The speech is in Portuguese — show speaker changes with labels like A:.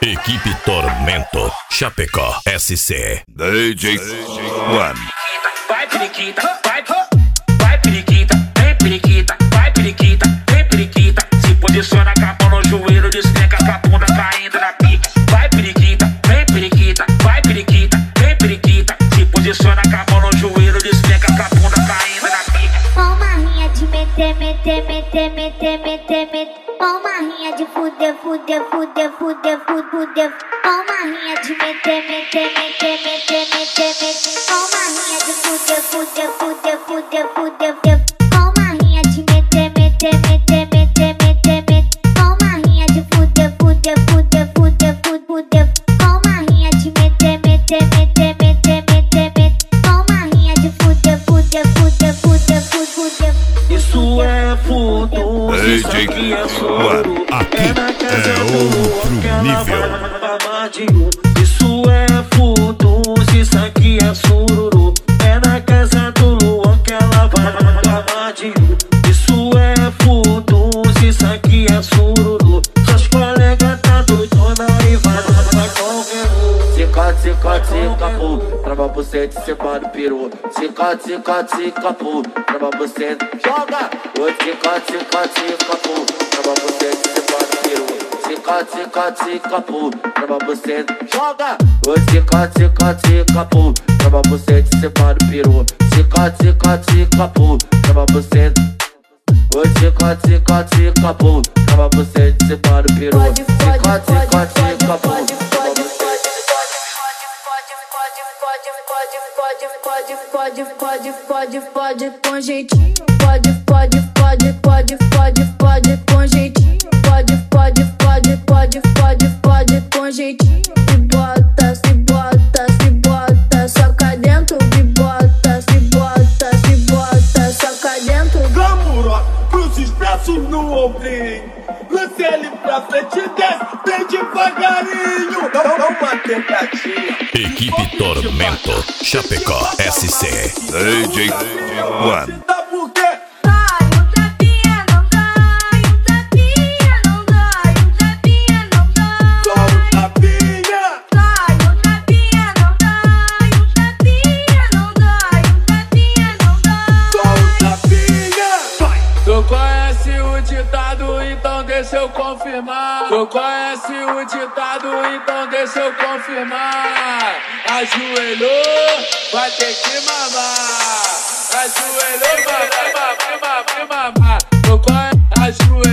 A: Equipe Tormento, Chapecó, SC. DJ One.
B: Vai periquita, vai periquita, vem periquita, vai periquita, vem periquita. Se posiciona com a mão no joelho, despenca com a bunda caindo na pica. Vai periquita, vem periquita, vai periquita, vem periquita. Se posiciona com a mão no joelho, despenca com a bunda caindo na pica.
C: Ó marrinha de meter, meter, meter, meter, meter, meter. Ó marrinha de fuder, fuder, fuder, fuder, fuder. Ó marrinha de meter, meter, meter, meter, meter, meter. Ó marrinha de fuder, fuder, fuder, fuder, fuder. Ó marrinha de meter, meter, meter, meter, meter, meter. Ó marrinha de fuder, fuder, fuder, fuder, fuder. Ó marrinha de meter, meter, meter, meter, meter, meter. Ó marrinha de fuder, fuder, fuder, fuder, fuder.
B: Isso é futuro, isso
A: DJ
B: aqui é
A: One.
B: soro.
A: Aqui é outro nível.
B: Isso é futuro, isso aqui é sururu. É na casa do Luan que ela vai mamar de um. Isso é futuro, isso aqui é sururu. Suas colegas tá doidona e vai qualquer um. Cicote, cicote, cicapu, trava você de cima do peru. Cicote, cicote, cicapu, trava você, joga. Oi, cicote, cicote, cicapu, trava você de cima do peru. Cicote, cicote, cicapu, trava você, joga. Oi, cicote, cicote, cicapu, trava você de cima do peru. Cicote, cicote, cicapu, trava você. Oi, cicote, cicote, cicapu, trava você de cima do peru. Cicote, cicote, cicapu.
D: Pode com jeitinho. Pode com jeitinho. Pode com jeitinho. Se bota, soca dentro. Se bota, soca dentro.
E: Gamuró, cruz expressos no ombrinho. Lance ele pra frente e desce bem devagarinho. Dá uma tentativa.
A: Equipe Tormento, Chapecó, SC. DJ One.
E: Tá por quê?
F: Tu conhece o ditado, então deixa eu confirmar. Tu conhece o ditado, então deixa eu confirmar. Ajoelhou, vai ter que mamar. Ajoelhou, vai mamar. Tu conhece, ajoelhou.